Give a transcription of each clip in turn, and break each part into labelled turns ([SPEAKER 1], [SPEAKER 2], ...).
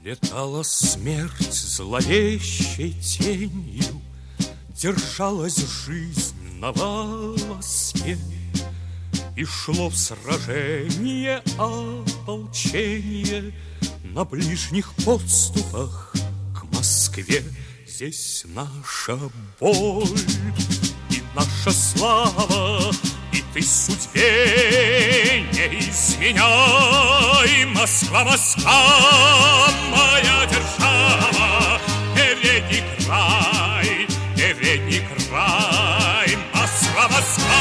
[SPEAKER 1] Летала смерть зловещей тенью, держалась жизнь на волоске, и шло в сражение ополчение на ближних подступах к Москве. Здесь наша боль и наша слава, и ты судьбе не изменяй. Москва, Москва, моя держава, передний край, передний край. Москва, Москва,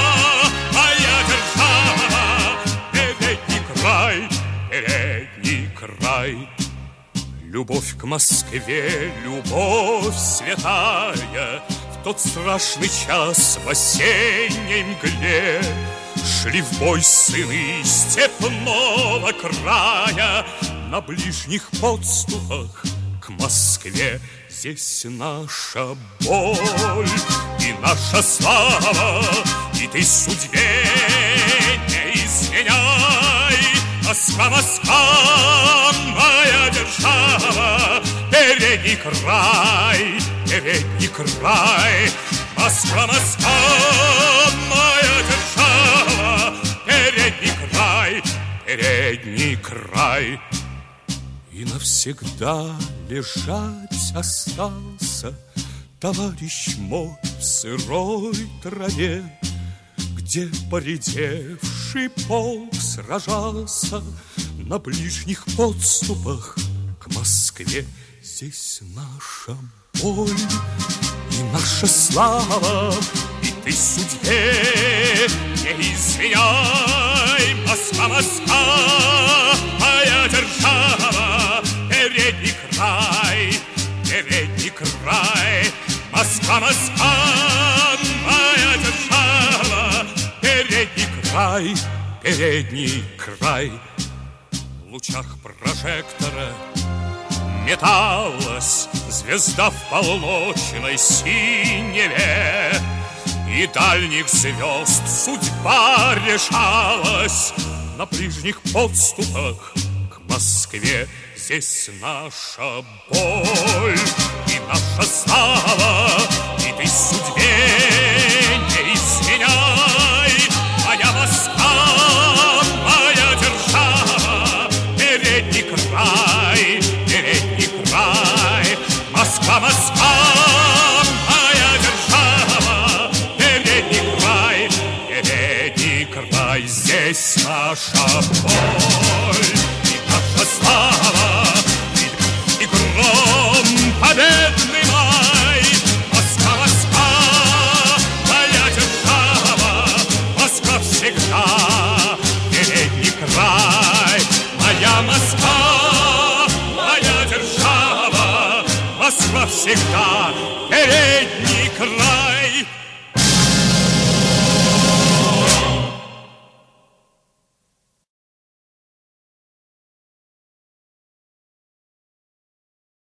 [SPEAKER 1] моя держава, передний край, передний край. Любовь к Москве, любовь святая, в тот страшный час в осенней мгле шли в бой сыны степного края на ближних подступах к Москве. Здесь наша боль и наша слава, и ты судьбе не изменяй. Москва, Москва, моя держава, передний край, передний край. Москва, Москва, моя держава, передний край, передний край. И навсегда лежать остался товарищ мой в сырой траве, где поредевший полк сражался на ближних подступах к Москве. Здесь наша боль и наша слава, и ты судьбе не изменяй. Москва, Москва, моя держава, передний край, передний край. Москва, Москва, моя держава, передний край, передний край. В лучах прожектора металась звезда в полночной синеве, и дальних звезд судьба решалась на ближних подступах к Москве. Здесь наша боль и наша слава, и ты судьбе не изменяй. Моя Москва, моя держава, передний край, передний край. Москва, Москва, моя держава, передний край, передний край. Здесь наша боль и наша слава, и гром победный май. Москва, Москва, моя держава, Москва всегда передний край. Моя Москва, моя держава, Москва всегда передний край.